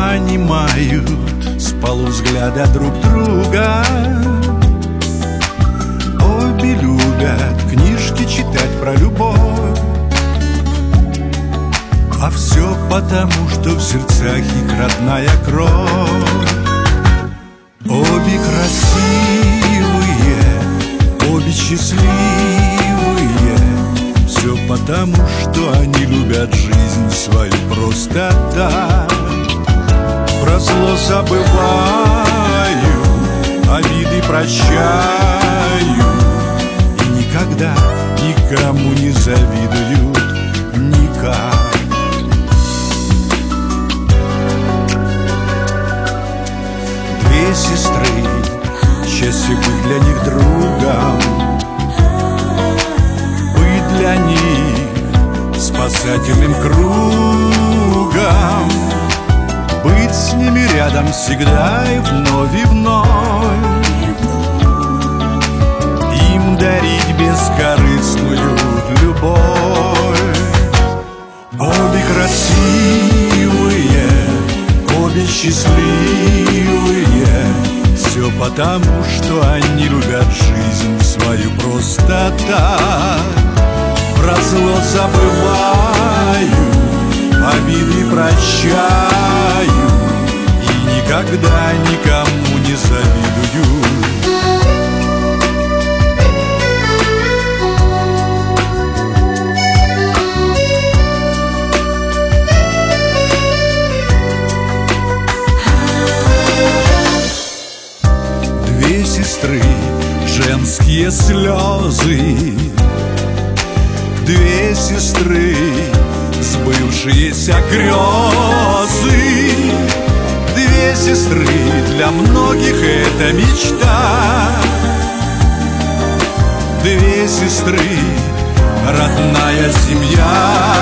понимают с полу взгляда друг друга. Обе любят книжки читать про любовь, а все потому, что в сердцах их родная кровь. Обе красивые, обе счастливые, все потому, что они любят жизнь свою просто так. Про зло забываю, обиды прощаю, и никогда никому не завидуют никак. Две сестры, счастье быть для них другом, быть для них спасательным кругом, быть с ними рядом всегда и вновь, и вновь, им дарить бескорыстную любовь. Обе красивые, обе счастливые, все потому, что они любят жизнь свою просто так. Про зло забываю, обиды прощаю, и никогда никому не завидую. Две сестры, женские слезы, две сестры, сбывшиеся грезы. Две сестры, для многих это мечта. Две сестры, родная семья.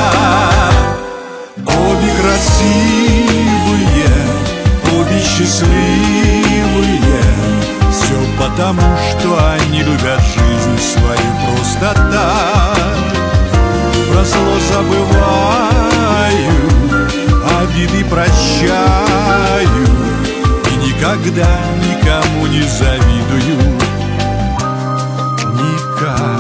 Обе красивые, обе счастливые, все потому, что они любят жизнь свою просто так. Про зло забываю, обиды прощаю, и никогда никому не завидую никак.